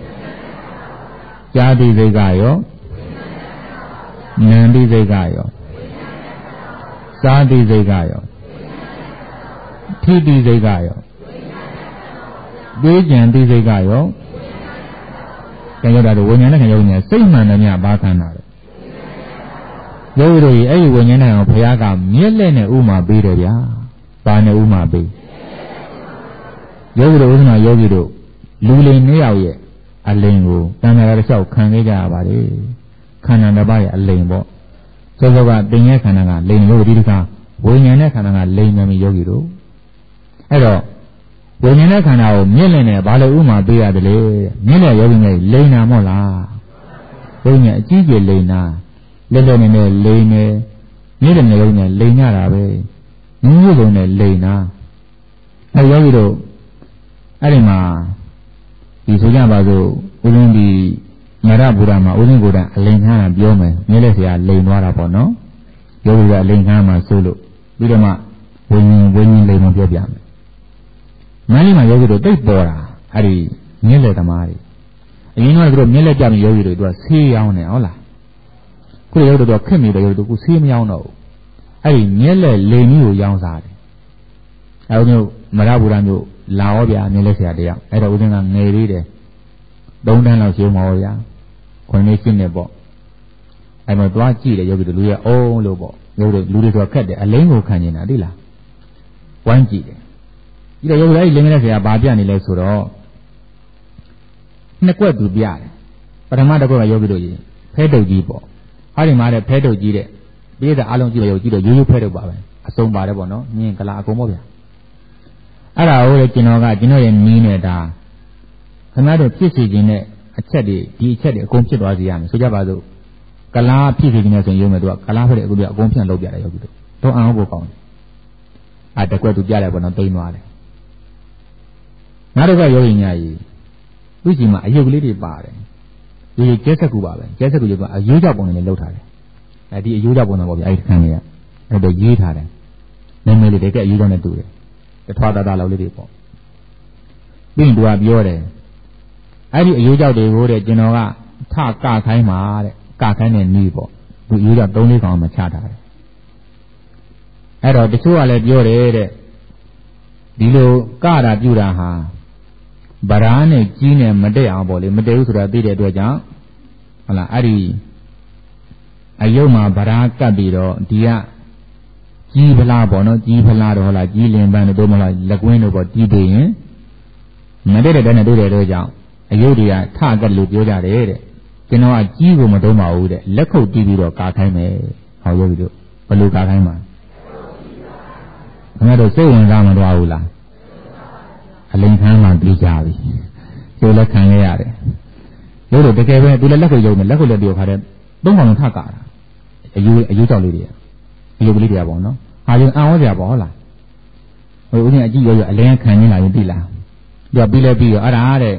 ကြားသိစိတ်ကရောနာမ်သိစိတ်ကရောစားသိစိတ်ကရောထိသိစိတ်ကရောတွေးကြံသိစိတ်ကရောကျန်ရတာတော့ဝိညာဉ်နဲ့ခံယောဂီများစိတ်မှန်တယ်များဘာခန္ဓာတော့ယောဂီတို့ကြီးအဲ့ဒီဝိညာဉ်နဲ့အောင်ဘုရားကမျက်လက်နဲ့ဥမာပေးတယ်ဗျာ။ဘာနဲ့ဥမာပေးယောဂီတို့ဥစ္စနာယောဂီတို့လူလင်နှစ်ယောက်ရဲ့အလိန်ကိုတဏှာတစ်လျှောက်ခံခဲ့ကြရပါလေ။ခန္ဓာတစ်ပါးရဲ့အလိန်ပေါ့။စောစောကသင်ရဲ့ခန္ဓာကလိန်ယောဂီဒီကဝိညာဉ်နဲ့ခန္ဓာကလိန်မယ်ယောဂီတို့အဲ့တော့ဝိညာဉ်နဲ့ခန္ဓာကိုမျက်လက်နဲ့ဘာလို့ဥမာပေးရတယ်လဲမျက်လက်ယောဂီနဲ့လိန်နာမို့လားဝိညာဉ်အကြီးကျယ်လိန်နာလက်လက်နဲ့လိန်နေမျက်လက်နဲ့ယောဂီနဲ့လိန်ရတာပဲမျိုးစုံနဲ့လိန်နာအဲယောဂီတို့အဲ့ဒီမှာဒီဆိုကြပါစို့ဦးဇင်းဒီမရဗုဒ္ဓမှာဦးဇင်းကိုယ်တိုင်အလိန်ခန်းကပြောမယ်မျက်လက်ဆရာလိန်သွားတာပေါ့နော်ယောဂီကအလိန်ခန်းမှာဆိုလို့ပြီးတော့မှဝိညာဉ်လိန်မပြောပြမယ်မန္တလေးမှာယောဂီတို့တိတ်ပေါ်တာအဲ့ဒီမျက်လက်သမားတွေအရင်ကသူတို့မျက်လက်ပြပြီးယောဂီတို့ကဆေးရောင်းနေဟုတ်လားခုယောဂီတို့ခက်နေတယ်ယောဂီတို့ကဆေးမရောင်းတော့ဘူးအဲ့ဒီမျက်လက်လိန်ကြီးကိုရောင်းစားတယ်အဲ့လိုမရဗုဒ္ဓမျိုးလာရောဗျာမျက်လက်ဆရာတရားအဲ့တော့ဦးဇင်းကငယ်လေးတယ်3တန်းလောက်ရှိမှာဟောဗျာခွန်လေးရှင်းနေပေါ့အဲ့မှာသွားကြည့်တယ်ယောဂီတို့လူရဲ့အုံးလို့ပေါ့ယောဂီတို့လူတွေဆိုခက်တယ်အလိန်ကိုခံနေတာသိလားဝိုင်းကြည့်တယ်ဒီတော့ယောဂီအဲ့ဒီလင်းနေတဲ့ဆရာဘာပြနေလဲဆိုတော့နှစ်ကွက်သူပြတယ်ပထမတစ်ကွက်ကယောဂီတို့ကြီးဖဲတုပ်ကြီးပေါ့ဟာဒီမှာတဲ့ဖဲတုပ်ကြီးတဲ့ပြည်သက်အားလုံးကြည့်လို့ယောဂီတို့ရိုးရိုးဖဲတုပ်ပါပဲအစုံပါတယ်ပေါ့နော်မြင်ကလာအကုန်ပေါ့ဗျာအဲ့ဒါဟိုလေကျွန်တော်ရဲ့နီးနေတာခင်ဗျားတို့ဖြစ်စီခြင်းနဲ့အချက်တွေဒီအချက်တွေအကုန်ဖြစ်သွားစေရမယ်ဆိုကြပါစို့ကလာဖြစ်စီခြင်းနဲ့ဆိုရင်ရုံးမယ်သူကကလာဖက်တဲ့အကုန်အကုန်ဖြန့်လုပ်ပြတယ်ယောဂီတို့တော့အောင်ဖို့ကောင်းတယ်အဲ့တကွက်သူပြတယ်ပေါ့နော်တိမ်သွားတယ်နောက်တစ်ခါယောဂီညာကြီးသူ့စီမှာအယုတ်ကလေးတွေပါတယ်ဒီကျဲဆက်ကူပါပဲကျဲဆက်ကူကြီးကအယိုးကြောက်ပုံနဲ့လောက်ထားတယ်အဲဒီအယိုးကြောက်ပုံတော့ပေါ့ဗျာအဲဒီခန်းလေးကအဲ့တော့ရေးထားတယ်နည်းနည်းလေးတကယ်အယိုးကြောက်နဲ့တူတယ်တထွားတလောက်လေးတွေပေါ့ပြီးရင်သူကပြောတယ်အဲ့ဒီအယိုးကြောက်တွေကိုတဲ့ကျွန်တော်ကထကခိုင်းပါတဲ့ကခိုင်းတဲ့နီးပေါ့သူအယိုးကြောက်3-4ကောင်မှချထားတယ်အဲ့တော့တချို့ကလည်းပြောတယ်တဲ့ဒီလိုကတာပြူတာဟာဗရာနဲ့ကြီးနဲ့မတည့်အောင်ပေါ့လေမတည့်ဘူးဆိုတာသိတဲ့အတွက်ကြောင့်ဟုတ်လားအဲ့ဒီအယုတ်မှာဗရာကပ်ပြီးတော့ဒီကကြီးဖလားပေါ့နော်ကြီးဖလားတော့ဟုတ်လားကြီးလင်ပန်းတို့မဟုတ်လက်ကွင်းတို့ပေါ့တီးပြီးရင်မတည့်တဲ့တန်းနဲ့တွေ့တဲ့အတွက်ကြောင့်အယုတ်တွေကထကပ်လို့ပြောကြတယ်တဲ့ကျွန်တော်ကကြီးကိုမတုံးပါဘူးတဲ့လက်ခုပ်တီးပြီးတော့ကာခိုင်းမယ်ဟောယောဂီတို့ဘယ်လိုကာခိုင်းမှာခင်ဗျားတို့စိတ်ဝင်စားမသွားဘူးလားအလိန်ခန်းမှပြီးကြပြီကျိုးလက်ခံရရတယ်လို့တော့တကယ်ပဲသူလည်းလက်ကိုယုံတယ်လက်ကိုလည်းပြောခါတဲ့သုံးကောင်လုံးထကာတာအယူကြောက်လေးတွေအယူကလေးတွေပေါ့နော်ဟာရင်အံ့ဩကြပါဟုတ်လားဟိုဦးကြီးအကြည့်ရောအလင်းခံနေလာရင်ပြီလားပြီးလဲပြီးရောအဲ့ဒါတဲ့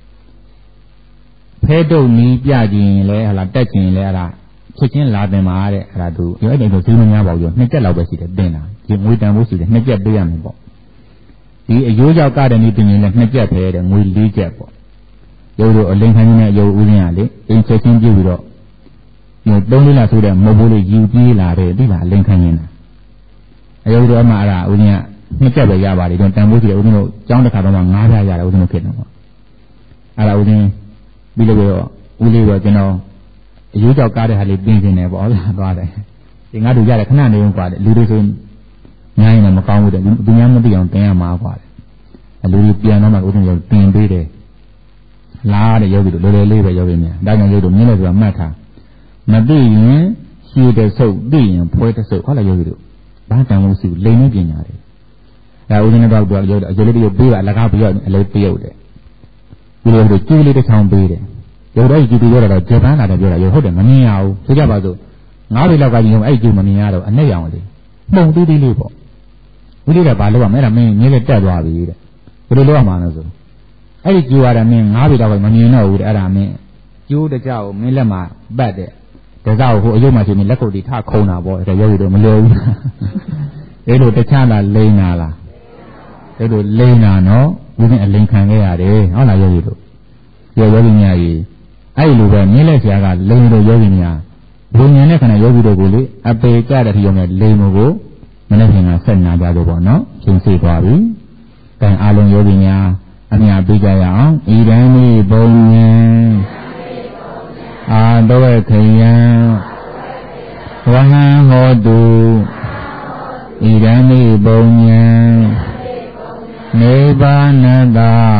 ဖဲတုပ်နီးပြခြင်းလဲဟလာတက်ခြင်းလဲအဲ့ဒါချက်ချင်းလာတင်ပါတဲ့အဲ့ဒါသူရောအဲ့ဒီတော့ဈေးမများပါဘူး2ကျက်လောက်ပဲရှိတယ်တင်တာဒီငွေတန်ဖို့ရှိတယ်2ကျက်ပေးရမယ်ပေါ့ဒီအယိုးကြောက်ကတဲ့နေ့ပြင်ရင်လည်း2ကျက်ပဲတဲ့ငွေ4ကျက်ပေါ့ရုပ်တို့အလင်းခိုင်းနေတဲ့ရုပ်ဦးရင်းကလေအင်းချက်ချင်းပြပြီးတော့3-4လဆိုတဲ့မဟုတ်ဘူးလေယူပြေးလာတယ်သိလားအလင်းခိုင်းနေတာအယုတ်တို့အမှအဲ့ဒါဦးရင်းက2ကျက်ပဲရပါတယ်ကျွန်တော်တန်ဖိုးရှိတယ်ဦးရင်းတို့ကျောင်းတစ်ခါတော့မှ9ပြရတယ်ဦးရင်းတို့ဖြစ်တယ်ပေါ့အဲ့ဒါဦးရင်းပြီးလို့တော့ဦးလေးတော့ကျွန်တော်အယိုးကြောက်ကားတဲ့ဟာလေးပြင်နေတယ်ပေါ့လားသွားတယ်ဒီငါတို့ရတယ်ခဏနေုံกว่าတယ်လူတွေဆိုညာရင်လည်းမကောင်းဘူးတဲ့သူများမသိအောင်တင်ရမှာกว่าတယ်အလူကြီးပြန်တော့မှဦးရင်းရောတင်ပေးတယ်လားတဲ့ယောဂီတို့လောလောလေးပဲယောဂီများဒါကြောင့်ယောဂီတို့မြင်လို့ဆိုတာမှတ်ထားမသိရင်ရှည်တဲ့ဆုပ်သိရင်ဖွဲတဲ့ဆုပ်ဟုတ်လားယောဂီတို့ဘာတန်လို့ရှိဘူးလိန်နေပညာတယ်အဲဦးဇင်းတော့ပြောယောဂီအကျိုးလေးတွေပေးတာအလကားပြရအလေးပေးရတယ်ဒီလိုတို့ကျူးလေးတစ်ချောင်းပေးတယ်ယောဂီတို့ကြည့်ပြီးတော့ဂျပန်လာတယ်ပြောတာယောဟုတ်တယ်မမြင်ရဘူးဆိုကြပါစို့ 9ပြီလောက်ကကြီးအဲ့ကျူမမြင်ရတော့အနဲ့ရောင်လေးပုံတူးတူးလေးပေါ့ဝိရိယဘာလို့ကမအဲ့ဒါမင်းမြင်းလေးတက်သွားပြီတဲ့ဘယ်လိုလုပ်ရမှာလဲဆိုအဲ့ဒီကျူရတာမင်း9ပြီလောက်ကမမြင်တော့ဘူးတဲ့အဲ့ဒါမင်းကျိုးတကြောက်မင်းလက်မှာပတ်တဲ့တစားကိုဟိုအယုတ်မှရှိနေလက်ကုပ်တီထခုံတာပေါ့အဲ့ဒါယောဂီတို့မလွယ်ဘူးအဲ့လိုတခြားလားလိမ့်နာလားအဲ့လိုလိမ့်နာနော်ဦးဇင်းအလိမ်ခံခဲ့ရတယ်ဟုတ်လားယောဂီတို့ယောဂီများကြီးအဲ့လိုပဲမြင်းလက်ဆရာကလိမ့်လို့ယောဂီများဘုံဉာဏ်နဲ့ခန္ဓာယောဂီတို့ကိုလေအပေကြတဲ့ထီရုံနဲ့လိမ့်လို့ကိုမနေ့ကဆက်နာကြလို့ပေါ့နော်ရှင်းစေသွားပြီ။ကံအလုံးယောဂီများအမြပေးကြရအောင်ဤတန်းဤဘုံဉာဏ်အာတောခယံဝဟံဟောတုဣဒံမိဘုံဉံနိဗ္ဗာနတ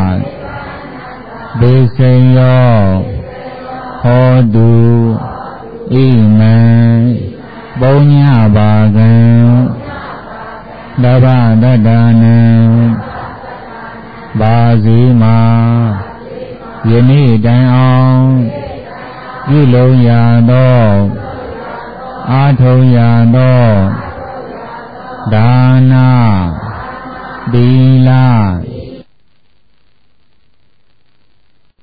ဒေစိယောဟောတုဣမံဘုံညဘာကံတဗ္ဗတတနံဘာစီမာယနေ့တိုင်အောင်ပြုလုံးရသောအာထုံရသောဒါနာ